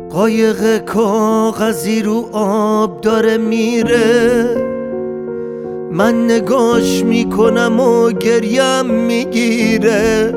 قایق کاغذی رو آب داره میره، من نگاش میکنم و گریم میگیره.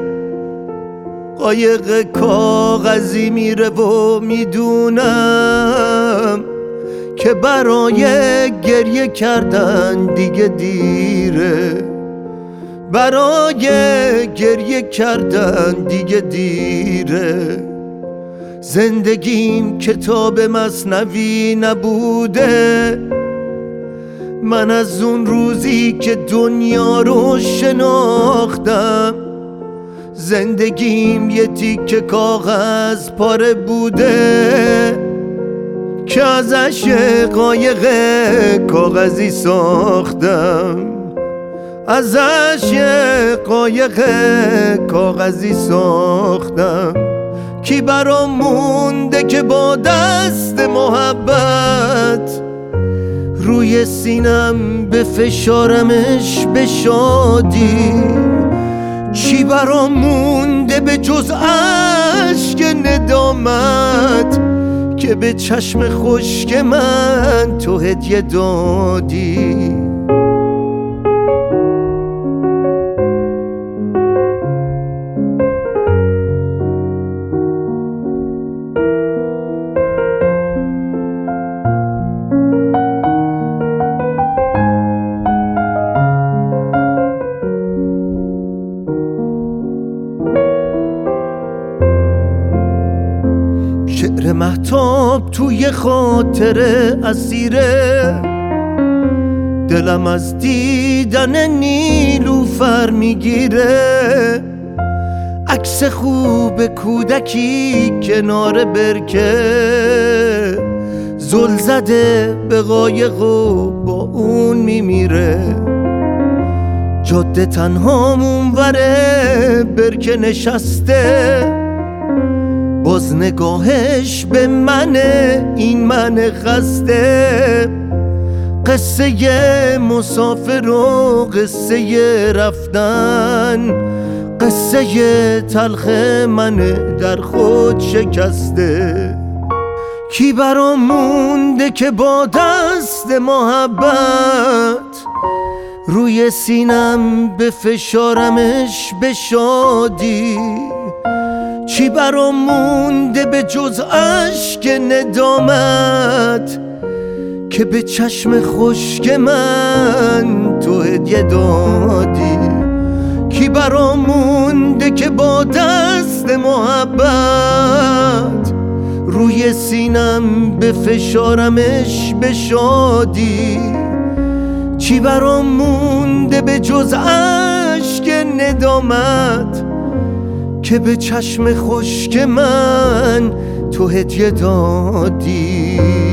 قایق کاغذی میره و میدونم که برای گریه کردن دیگه دیره، برای گریه کردن دیگه دیره. زندگیم کتاب مثنوی نبوده، من از اون روزی که دنیا رو شناختم زندگیم یه تیکه کاغذ پاره بوده که ازش قایق کاغذی ساختم، ازش قایق کاغذی ساختم. کی برام مونده که با دست محبت روی سینم به فشارمش به شادی؟ چی برام مونده به جز اشک ندامت که به چشم خشک من تو هدیه دادی؟ شعر مهتاب توی خاطره اسیره، دلم از دیدن نیلوفر میگیره. عکس خوب کودکی کنار برکه، زل زده به قایق و با اون میمیره. جاده تنها اونوره برکه نشسته، باز نگاهش به منه، این من خسته. قصه مسافر و قصه رفتن، قصه تلخ من در خود شکسته. کی برام مونده که با دست محبت روی سینم به فشارمش به شادی؟ چی برام مونده به جز اشک ندامت که به چشم خشک من تو هدیه دادی؟ کی برام مونده که با دست محبت روی سینم به فشارمش به شادی؟ چی برام مونده به جز اشک ندامت که به چشم خشک من تو هدیه دادی؟